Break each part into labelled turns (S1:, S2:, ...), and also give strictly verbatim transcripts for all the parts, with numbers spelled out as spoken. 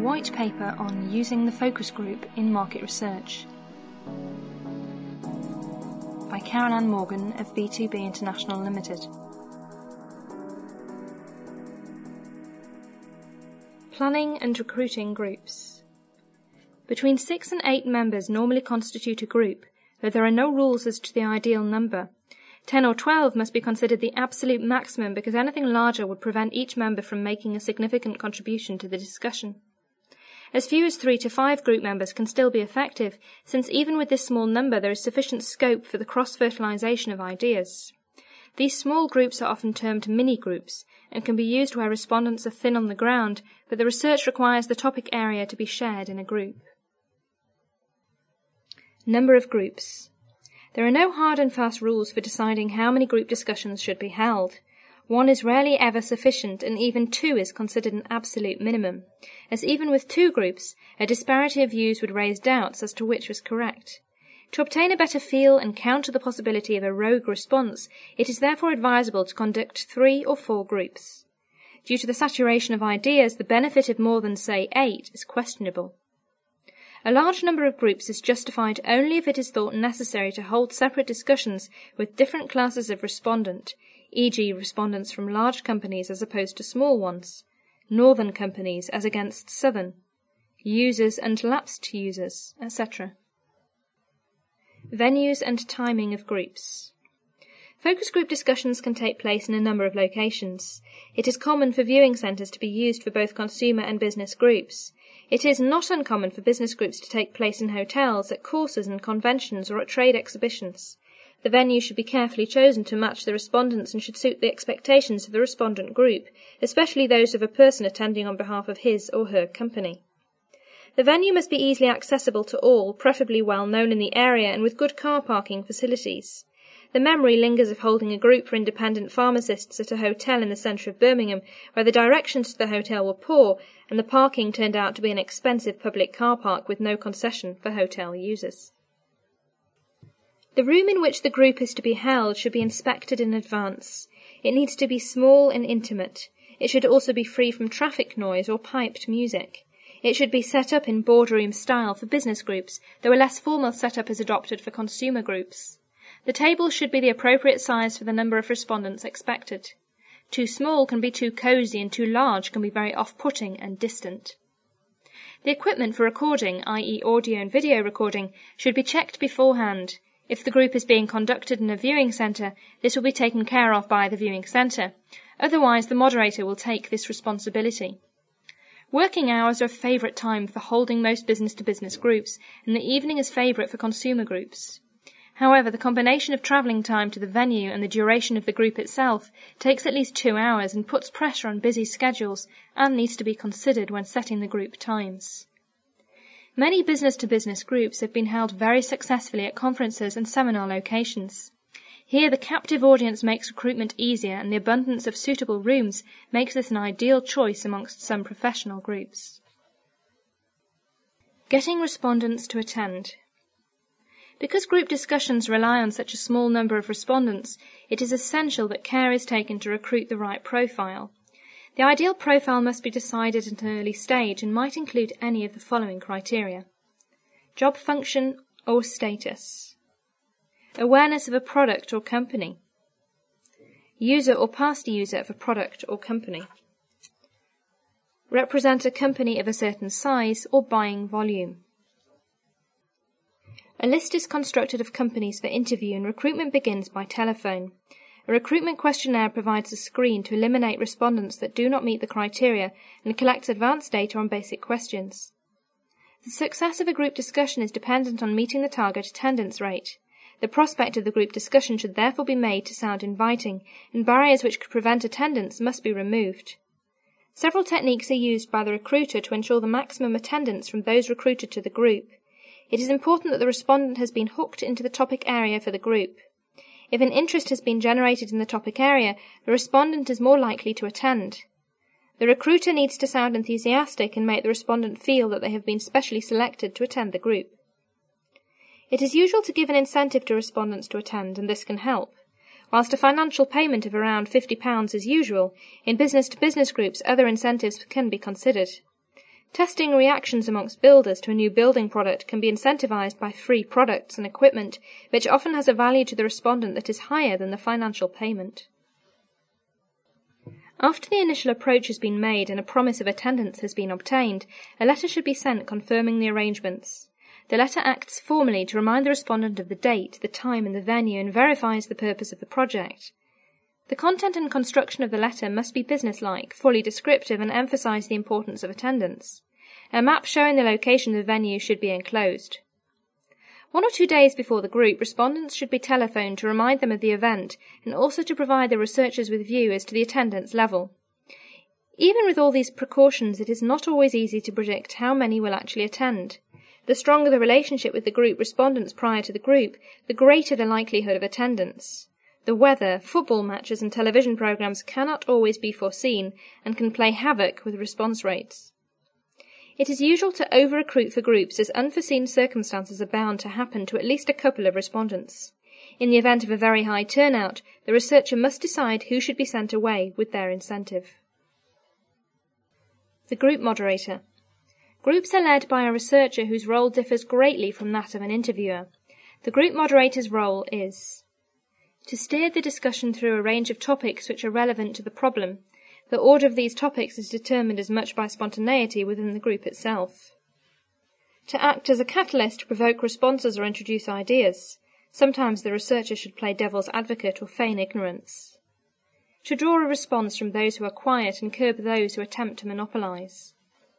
S1: white paper on using the focus group in market research by Caroline Morgan of B two B International Limited. Planning and recruiting groups. Between six and eight members normally constitute a group, though there are no rules as to the ideal number. Ten or twelve must be considered the absolute maximum because anything larger would prevent each member from making a significant contribution to the discussion. As few as three to five group members can still be effective, since even with this small number there is sufficient scope for the cross-fertilization of ideas. These small groups are often termed mini-groups and can be used where respondents are thin on the ground, but the research requires the topic area to be shared in a group. Number of groups. There are no hard and fast rules for deciding how many group discussions should be held. One is rarely ever sufficient, and even two is considered an absolute minimum, as even with two groups, a disparity of views would raise doubts as to which was correct. To obtain a better feel and counter the possibility of a rogue response, it is therefore advisable to conduct three or four groups. Due to the saturation of ideas, the benefit of more than, say, eight is questionable. A large number of groups is justified only if it is thought necessary to hold separate discussions with different classes of respondent, for example respondents from large companies as opposed to small ones, northern companies as against southern, users and lapsed users, et cetera. Venues and timing of groups. Focus group discussions can take place in a number of locations. It is common for viewing centres to be used for both consumer and business groups. It is not uncommon for business groups to take place in hotels, at courses and conventions, or at trade exhibitions. The venue should be carefully chosen to match the respondents and should suit the expectations of the respondent group, especially those of a person attending on behalf of his or her company. The venue must be easily accessible to all, preferably well known in the area and with good car parking facilities. The memory lingers of holding a group for independent pharmacists at a hotel in the centre of Birmingham, where the directions to the hotel were poor and the parking turned out to be an expensive public car park with no concession for hotel users. The room in which the group is to be held should be inspected in advance. It needs to be small and intimate. It should also be free from traffic noise or piped music. It should be set up in boardroom style for business groups, though a less formal setup is adopted for consumer groups. The table should be the appropriate size for the number of respondents expected. Too small can be too cosy and too large can be very off-putting and distant. The equipment for recording, that is audio and video recording, should be checked beforehand. If the group is being conducted in a viewing centre, this will be taken care of by the viewing centre. Otherwise, the moderator will take this responsibility. Working hours are a favourite time for holding most business-to-business groups, and the evening is favourite for consumer groups. However, the combination of travelling time to the venue and the duration of the group itself takes at least two hours and puts pressure on busy schedules and needs to be considered when setting the group times. Many business-to-business groups have been held very successfully at conferences and seminar locations. Here the captive audience makes recruitment easier, and the abundance of suitable rooms makes this an ideal choice amongst some professional groups. Getting respondents to attend. Because group discussions rely on such a small number of respondents, it is essential that care is taken to recruit the right profile. The ideal profile must be decided at an early stage and might include any of the following criteria: job function or status, awareness of a product or company, user or past user of a product or company, represent a company of a certain size or buying volume. A list is constructed of companies for interview, and recruitment begins by telephone. A recruitment questionnaire provides a screen to eliminate respondents that do not meet the criteria and collects advanced data on basic questions. The success of a group discussion is dependent on meeting the target attendance rate. The prospect of the group discussion should therefore be made to sound inviting, and barriers which could prevent attendance must be removed. Several techniques are used by the recruiter to ensure the maximum attendance from those recruited to the group. It is important that the respondent has been hooked into the topic area for the group. If an interest has been generated in the topic area, the respondent is more likely to attend. The recruiter needs to sound enthusiastic and make the respondent feel that they have been specially selected to attend the group. It is usual to give an incentive to respondents to attend, and this can help. Whilst a financial payment of around fifty pounds is usual, in business-to-business groups other incentives can be considered. Testing reactions amongst builders to a new building product can be incentivised by free products and equipment, which often has a value to the respondent that is higher than the financial payment. After the initial approach has been made and a promise of attendance has been obtained, a letter should be sent confirming the arrangements. The letter acts formally to remind the respondent of the date, the time and the venue and verifies the purpose of the project. The content and construction of the letter must be businesslike, fully descriptive and emphasise the importance of attendance. A map showing the location of the venue should be enclosed. One or two days before the group, respondents should be telephoned to remind them of the event and also to provide the researchers with view as to the attendance level. Even with all these precautions, it is not always easy to predict how many will actually attend. The stronger the relationship with the group respondents prior to the group, the greater the likelihood of attendance. The weather, football matches and television programmes cannot always be foreseen and can play havoc with response rates. It is usual to over-recruit for groups as unforeseen circumstances are bound to happen to at least a couple of respondents. In the event of a very high turnout, the researcher must decide who should be sent away with their incentive. The group moderator. Groups are led by a researcher whose role differs greatly from that of an interviewer. The group moderator's role is to steer the discussion through a range of topics which are relevant to the problem. The order of these topics is determined as much by spontaneity within the group itself. To act as a catalyst to provoke responses or introduce ideas. Sometimes the researcher should play devil's advocate or feign ignorance. To draw a response from those who are quiet and curb those who attempt to monopolise.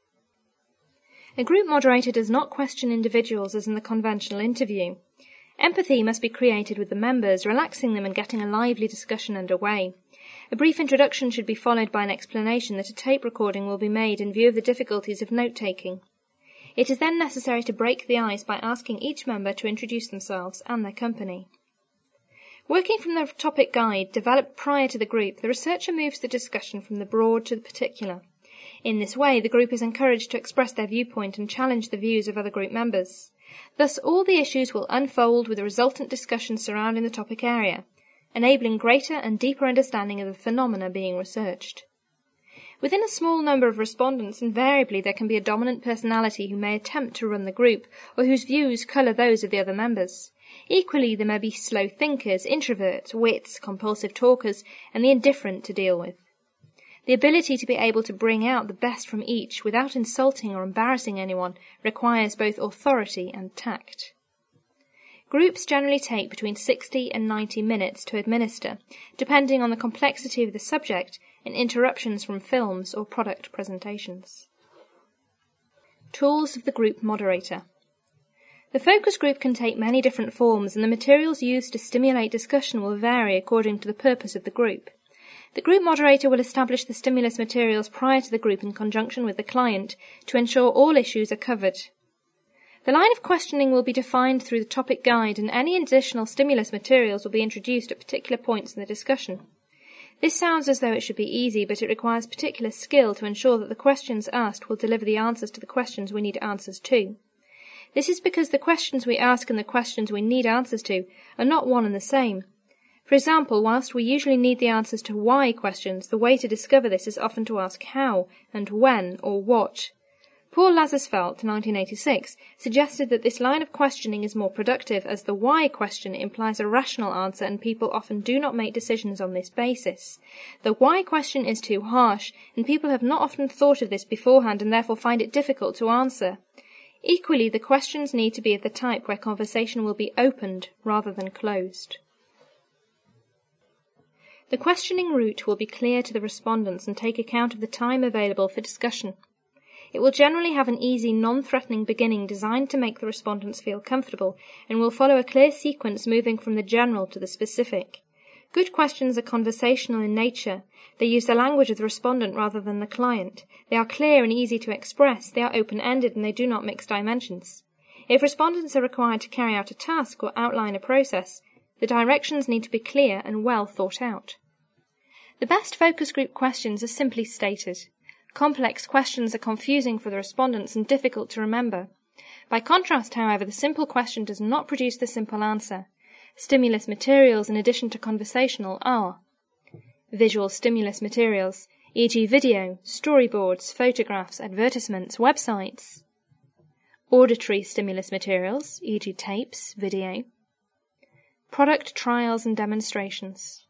S1: A group moderator does not question individuals as in the conventional interview. Empathy must be created with the members, relaxing them and getting a lively discussion underway. A brief introduction should be followed by an explanation that a tape recording will be made in view of the difficulties of note-taking. It is then necessary to break the ice by asking each member to introduce themselves and their company. Working from the topic guide developed prior to the group, the researcher moves the discussion from the broad to the particular. In this way, the group is encouraged to express their viewpoint and challenge the views of other group members. Thus, all the issues will unfold with a resultant discussion surrounding the topic area, enabling greater and deeper understanding of the phenomena being researched. Within a small number of respondents, invariably there can be a dominant personality who may attempt to run the group, or whose views colour those of the other members. Equally, there may be slow thinkers, introverts, wits, compulsive talkers, and the indifferent to deal with. The ability to be able to bring out the best from each without insulting or embarrassing anyone requires both authority and tact. Groups generally take between sixty and ninety minutes to administer, depending on the complexity of the subject and interruptions from films or product presentations. Tools of the group moderator. The focus group can take many different forms, and the materials used to stimulate discussion will vary according to the purpose of the group. The group moderator will establish the stimulus materials prior to the group in conjunction with the client to ensure all issues are covered. The line of questioning will be defined through the topic guide, and any additional stimulus materials will be introduced at particular points in the discussion. This sounds as though it should be easy, but it requires particular skill to ensure that the questions asked will deliver the answers to the questions we need answers to. This is because the questions we ask and the questions we need answers to are not one and the same. For example, whilst we usually need the answers to why questions, the way to discover this is often to ask how and when or what. Paul Lazarsfeld, nineteen eighty-six, suggested that this line of questioning is more productive as the why question implies a rational answer and people often do not make decisions on this basis. The why question is too harsh, and people have not often thought of this beforehand and therefore find it difficult to answer. Equally, the questions need to be of the type where conversation will be opened rather than closed. The questioning route will be clear to the respondents and take account of the time available for discussion. It will generally have an easy, non-threatening beginning designed to make the respondents feel comfortable, and will follow a clear sequence moving from the general to the specific. Good questions are conversational in nature. They use the language of the respondent rather than the client. They are clear and easy to express. They are open-ended and they do not mix dimensions. If respondents are required to carry out a task or outline a process, the directions need to be clear and well thought out. The best focus group questions are simply stated. Complex questions are confusing for the respondents and difficult to remember. By contrast, however, the simple question does not produce the simple answer. Stimulus materials, in addition to conversational, are visual stimulus materials, for example video, storyboards, photographs, advertisements, websites. Auditory stimulus materials, for example tapes, video. Product trials and demonstrations.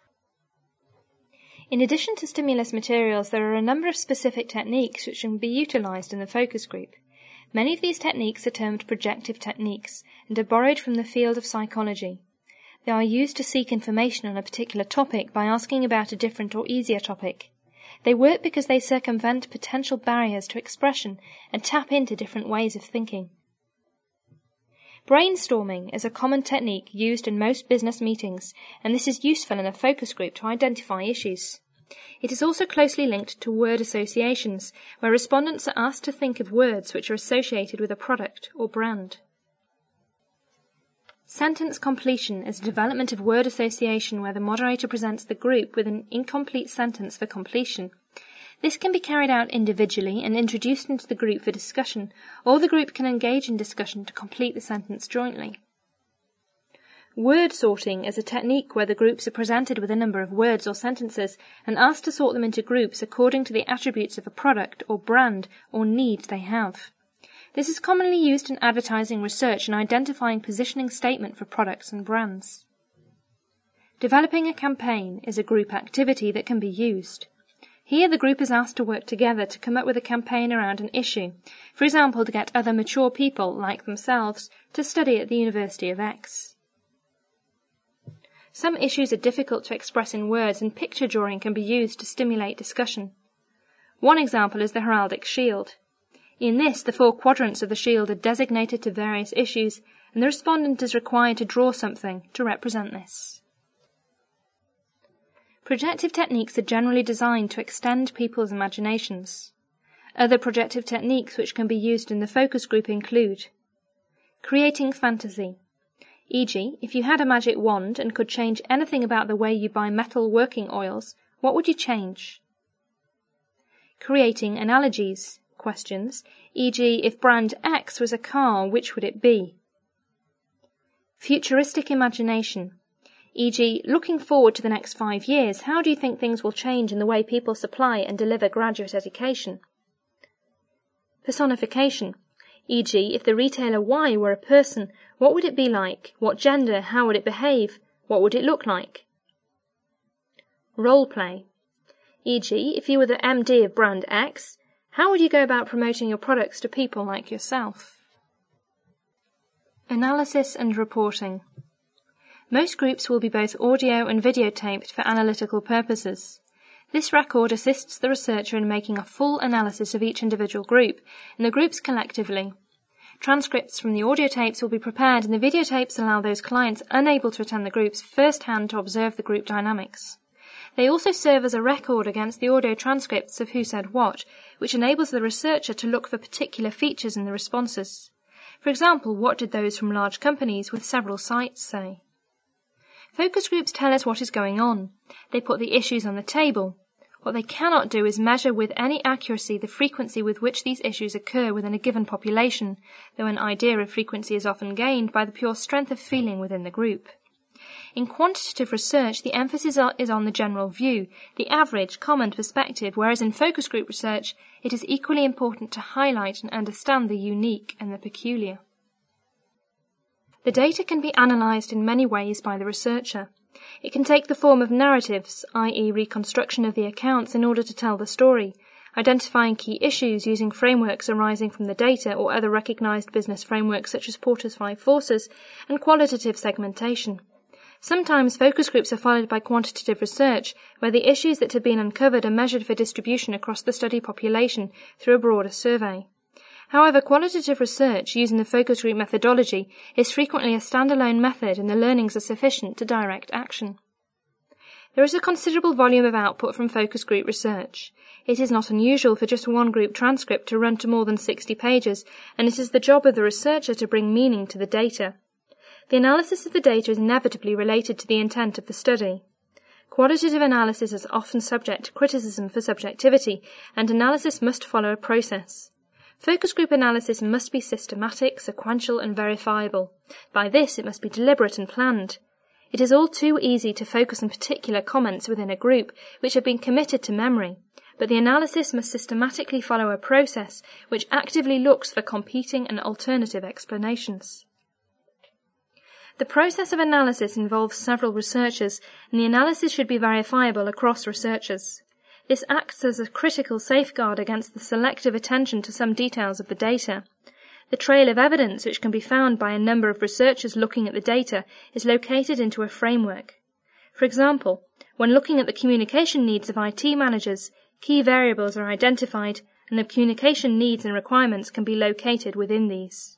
S1: In addition to stimulus materials, there are a number of specific techniques which can be utilised in the focus group. Many of these techniques are termed projective techniques and are borrowed from the field of psychology. They are used to seek information on a particular topic by asking about a different or easier topic. They work because they circumvent potential barriers to expression and tap into different ways of thinking. Brainstorming is a common technique used in most business meetings, and this is useful in a focus group to identify issues. It is also closely linked to word associations, where respondents are asked to think of words which are associated with a product or brand. Sentence completion is a development of word association where the moderator presents the group with an incomplete sentence for completion. This can be carried out individually and introduced into the group for discussion, or the group can engage in discussion to complete the sentence jointly. Word sorting is a technique where the groups are presented with a number of words or sentences and asked to sort them into groups according to the attributes of a product or brand or need they have. This is commonly used in advertising research and identifying positioning statement for products and brands. Developing a campaign is a group activity that can be used. Here the group is asked to work together to come up with a campaign around an issue, for example to get other mature people, like themselves, to study at the University of X. Some issues are difficult to express in words and picture drawing can be used to stimulate discussion. One example is the heraldic shield. In this, the four quadrants of the shield are designated to various issues, and the respondent is required to draw something to represent this. Projective techniques are generally designed to extend people's imaginations. Other projective techniques which can be used in the focus group include creating fantasy. for example, if you had a magic wand and could change anything about the way you buy metal working oils, what would you change? Creating analogies, questions, for example, if brand X was a car, which would it be? Futuristic imagination, for example, looking forward to the next five years, how do you think things will change in the way people supply and deliver graduate education? Personification, for example, if the retailer Y were a person, what would it be like? What gender? How would it behave? What would it look like? Role play, for example, if you were the M D of brand X, how would you go about promoting your products to people like yourself? Analysis and reporting. Most groups will be both audio and videotaped for analytical purposes. This record assists the researcher in making a full analysis of each individual group and the groups collectively. Transcripts from the audio tapes will be prepared and the videotapes allow those clients unable to attend the groups firsthand to observe the group dynamics. They also serve as a record against the audio transcripts of who said what, which enables the researcher to look for particular features in the responses. For example, what did those from large companies with several sites say? Focus groups tell us what is going on. They put the issues on the table. What they cannot do is measure with any accuracy the frequency with which these issues occur within a given population, though an idea of frequency is often gained by the pure strength of feeling within the group. In quantitative research, the emphasis is on the general view, the average, common perspective, whereas in focus group research, it is equally important to highlight and understand the unique and the peculiar. The data can be analysed in many ways by the researcher. It can take the form of narratives, that is reconstruction of the accounts in order to tell the story, identifying key issues using frameworks arising from the data or other recognised business frameworks such as Porter's Five Forces, and qualitative segmentation. Sometimes focus groups are followed by quantitative research, where the issues that have been uncovered are measured for distribution across the study population through a broader survey. However, qualitative research using the focus group methodology is frequently a standalone method and the learnings are sufficient to direct action. There is a considerable volume of output from focus group research. It is not unusual for just one group transcript to run to more than sixty pages, and it is the job of the researcher to bring meaning to the data. The analysis of the data is inevitably related to the intent of the study. Qualitative analysis is often subject to criticism for subjectivity, and analysis must follow a process. Focus group analysis must be systematic, sequential, and verifiable. By this, it must be deliberate and planned. It is all too easy to focus on particular comments within a group which have been committed to memory, but the analysis must systematically follow a process which actively looks for competing and alternative explanations. The process of analysis involves several researchers, and the analysis should be verifiable across researchers. This acts as a critical safeguard against the selective attention to some details of the data. The trail of evidence, which can be found by a number of researchers looking at the data, is located into a framework. For example, when looking at the communication needs of I T managers, key variables are identified, and the communication needs and requirements can be located within these.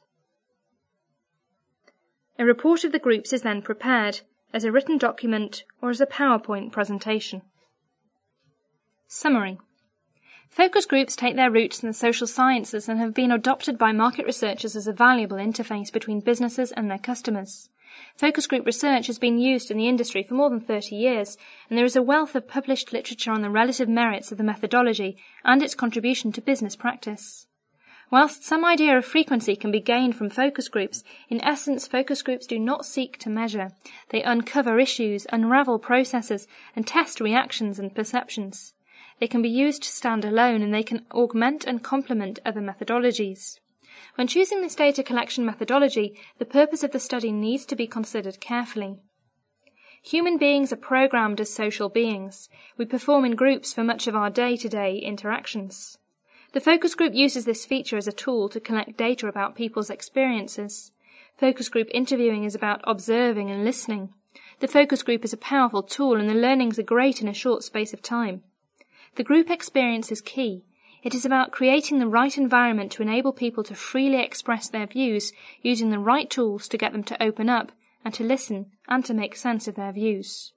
S1: A report of the groups is then prepared as a written document or as a PowerPoint presentation. Summary. Focus groups take their roots in the social sciences and have been adopted by market researchers as a valuable interface between businesses and their customers. Focus group research has been used in the industry for more than thirty years, and there is a wealth of published literature on the relative merits of the methodology and its contribution to business practice. Whilst some idea of frequency can be gained from focus groups, in essence focus groups do not seek to measure. They uncover issues, unravel processes, and test reactions and perceptions. They can be used to stand alone, and they can augment and complement other methodologies. When choosing this data collection methodology, the purpose of the study needs to be considered carefully. Human beings are programmed as social beings. We perform in groups for much of our day-to-day interactions. The focus group uses this feature as a tool to collect data about people's experiences. Focus group interviewing is about observing and listening. The focus group is a powerful tool, and the learnings are great in a short space of time. The group experience is key. It is about creating the right environment to enable people to freely express their views, using the right tools to get them to open up and to listen and to make sense of their views.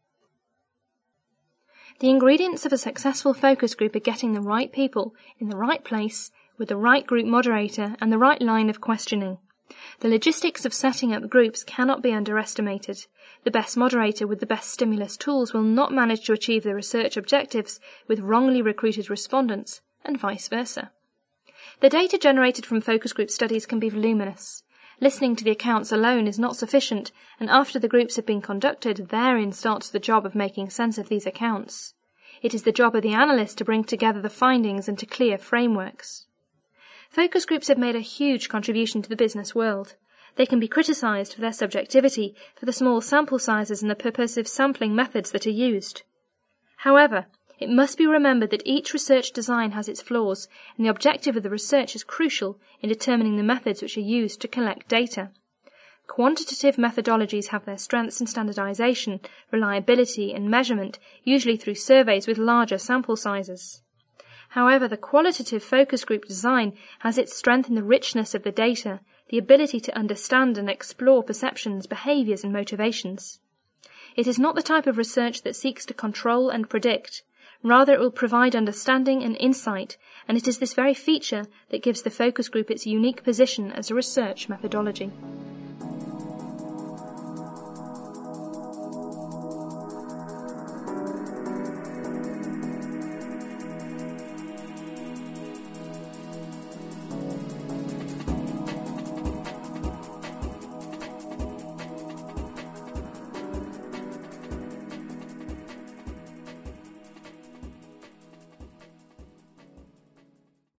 S1: The ingredients of a successful focus group are getting the right people in the right place with the right group moderator and the right line of questioning. The logistics of setting up groups cannot be underestimated. The best moderator with the best stimulus tools will not manage to achieve the research objectives with wrongly recruited respondents, and vice versa. The data generated from focus group studies can be voluminous. Listening to the accounts alone is not sufficient, and after the groups have been conducted, therein starts the job of making sense of these accounts. It is the job of the analyst to bring together the findings into clear frameworks. Focus groups have made a huge contribution to the business world. They can be criticised for their subjectivity, for the small sample sizes and the purposive sampling methods that are used. However, it must be remembered that each research design has its flaws, and the objective of the research is crucial in determining the methods which are used to collect data. Quantitative methodologies have their strengths in standardization, reliability, and measurement, usually through surveys with larger sample sizes. However, the qualitative focus group design has its strength in the richness of the data, the ability to understand and explore perceptions, behaviors, and motivations. It is not the type of research that seeks to control and predict. Rather, it will provide understanding and insight, and it is this very feature that gives the focus group its unique position as a research methodology.